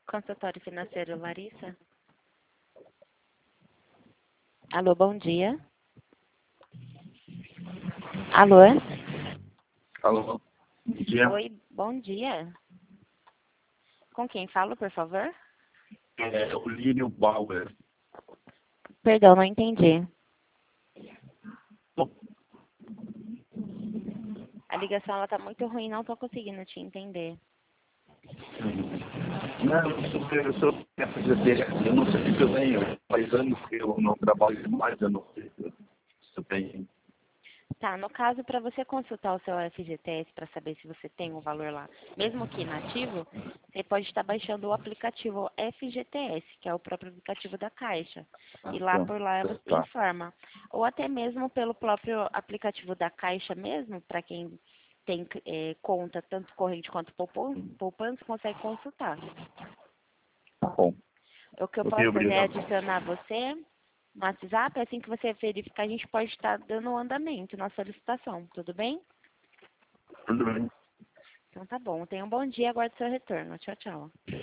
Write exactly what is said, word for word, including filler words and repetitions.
Consultório financeiro, Larissa. Alô, bom dia. Alô? Alô, bom dia. Oi, bom dia. Com quem falo, por favor? É o Lírio Bauer. Perdão, não entendi. Bom, A ligação ela tá muito ruim, não tô conseguindo te entender. não, eu sou, eu sou F G T S, eu não sei se eu tenho, faz anos que eu não trabalho mais, eu não sei se eu tenho. Tá, no caso, para você consultar o seu F G T S para saber se você tem um valor lá, mesmo que inativo, você pode estar baixando o aplicativo F G T S, que é o próprio aplicativo da Caixa. Ah, E lá tá, por lá você tá. informa. Ou até mesmo pelo próprio aplicativo da Caixa mesmo, para quem tem eh, conta tanto corrente quanto poupan- poupança, consegue consultar. Tá bom. O que eu Ok, posso fazer é obrigado. adicionar você no WhatsApp, assim que você verificar, a gente pode estar dando um andamento na solicitação, tudo bem? Tudo bem. Então tá bom. Tenha um bom dia, aguardo seu retorno. Tchau, tchau.